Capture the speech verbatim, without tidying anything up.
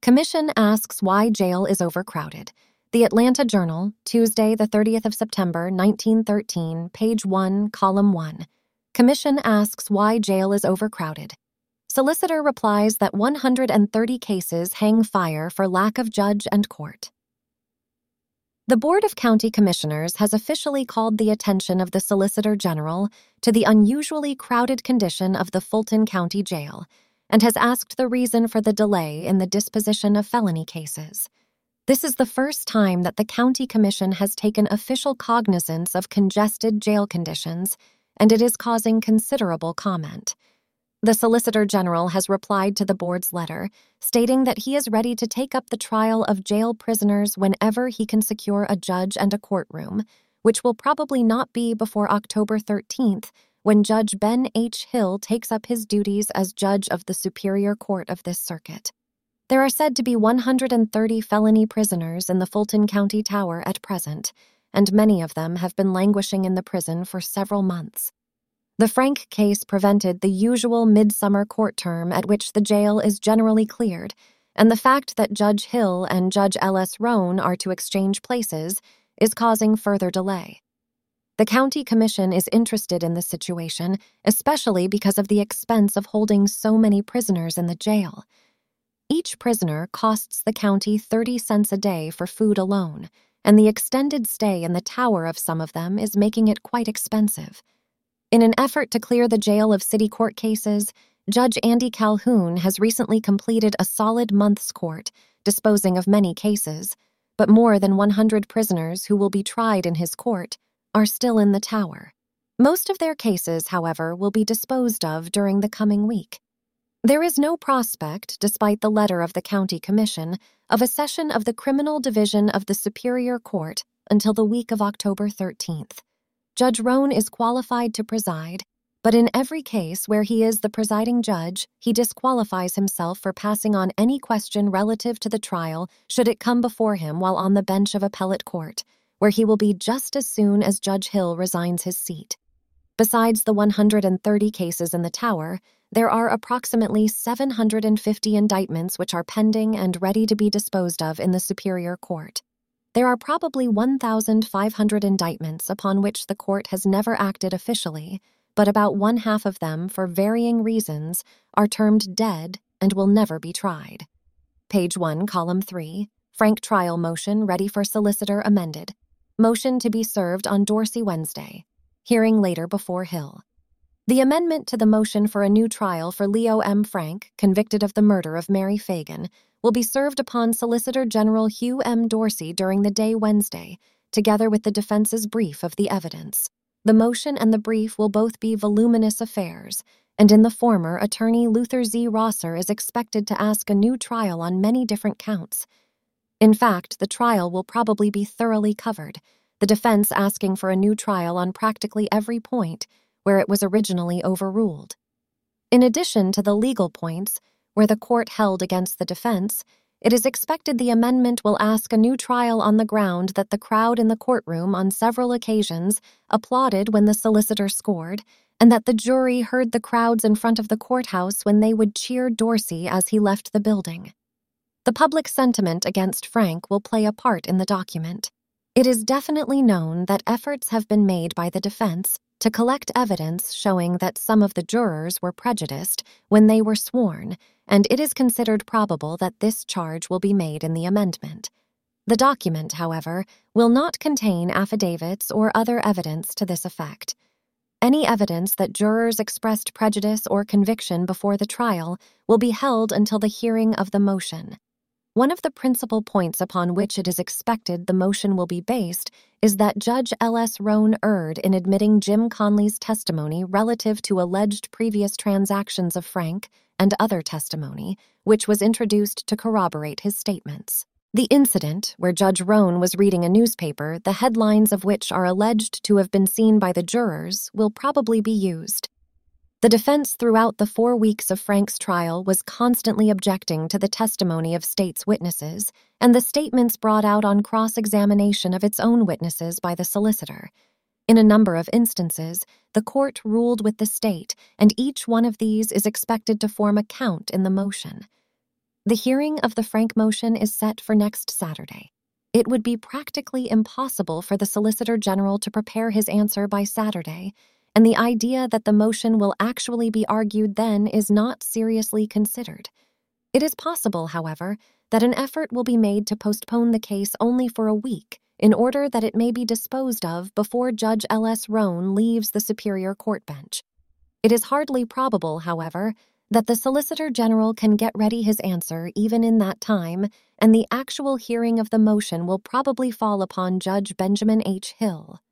Commission asks why jail is overcrowded. The Atlanta Journal, Tuesday, the thirtieth of September, nineteen thirteen, page one, column one. Commission asks why jail is overcrowded. Solicitor replies that one hundred thirty cases hang fire for lack of judge and court. The Board of County Commissioners has officially called the attention of the Solicitor General to the unusually crowded condition of the Fulton County Jail and has asked the reason for the delay in the disposition of felony cases. This is the first time that the County Commission has taken official cognizance of congested jail conditions, and it is causing considerable comment. The Solicitor General has replied to the board's letter, stating that he is ready to take up the trial of jail prisoners whenever he can secure a judge and a courtroom, which will probably not be before October thirteenth, when Judge Ben H. Hill takes up his duties as judge of the Superior Court of this circuit. There are said to be one hundred thirty felony prisoners in the Fulton County Tower at present, and many of them have been languishing in the prison for several months. The Frank case prevented the usual midsummer court term at which the jail is generally cleared, and the fact that Judge Hill and Judge L S Roan are to exchange places is causing further delay. The County Commission is interested in this situation, especially because of the expense of holding so many prisoners in the jail. Each prisoner costs the county thirty cents a day for food alone, and the extended stay in the tower of some of them is making it quite expensive. In an effort to clear the jail of city court cases, Judge Andy Calhoun has recently completed a solid month's court, disposing of many cases, but more than one hundred prisoners who will be tried in his court are still in the tower. Most of their cases, however, will be disposed of during the coming week. There is no prospect, despite the letter of the County Commission, of a session of the Criminal Division of the Superior Court until the week of October thirteenth. Judge Roan is qualified to preside, but in every case where he is the presiding judge, he disqualifies himself for passing on any question relative to the trial should it come before him while on the bench of appellate court, where he will be just as soon as Judge Hill resigns his seat. Besides the one hundred thirty cases in the tower, there are approximately seven hundred fifty indictments which are pending and ready to be disposed of in the Superior Court. There are probably one thousand five hundred indictments upon which the court has never acted officially, but about one half of them, for varying reasons, are termed dead and will never be tried. Page one, column three, Frank trial motion ready for solicitor amended. Motion to be served on Dorsey Wednesday. Hearing later before Hill. The amendment to the motion for a new trial for Leo M. Frank, convicted of the murder of Mary Fagan, will be served upon Solicitor General Hugh M. Dorsey during the day Wednesday, together with the defense's brief of the evidence. The motion and the brief will both be voluminous affairs, and in the former, Attorney Luther Z. Rosser is expected to ask a new trial on many different counts. In fact, the trial will probably be thoroughly covered, the defense asking for a new trial on practically every point where it was originally overruled. In addition to the legal points, where the court held against the defense, it is expected the amendment will ask a new trial on the ground that the crowd in the courtroom on several occasions applauded when the solicitor scored, and that the jury heard the crowds in front of the courthouse when they would cheer Dorsey as he left the building. The public sentiment against Frank will play a part in the document. It is definitely known that efforts have been made by the defense to collect evidence showing that some of the jurors were prejudiced when they were sworn, and it is considered probable that this charge will be made in the amendment. The document, however, will not contain affidavits or other evidence to this effect. Any evidence that jurors expressed prejudice or conviction before the trial will be held until the hearing of the motion. One of the principal points upon which it is expected the motion will be based is that Judge L S Roan erred in admitting Jim Conley's testimony relative to alleged previous transactions of Frank and other testimony, which was introduced to corroborate his statements. The incident, where Judge Roan was reading a newspaper, the headlines of which are alleged to have been seen by the jurors, will probably be used. The defense throughout the four weeks of Frank's trial was constantly objecting to the testimony of state's witnesses and the statements brought out on cross-examination of its own witnesses by the solicitor. In a number of instances, the court ruled with the state, and each one of these is expected to form a count in the motion. The hearing of the Frank motion is set for next Saturday. It would be practically impossible for the Solicitor General to prepare his answer by Saturday, and the idea that the motion will actually be argued then is not seriously considered. It is possible, however, that an effort will be made to postpone the case only for a week in order that it may be disposed of before Judge L S Roan leaves the Superior Court bench. It is hardly probable, however, that the Solicitor General can get ready his answer even in that time, and the actual hearing of the motion will probably fall upon Judge Benjamin H. Hill.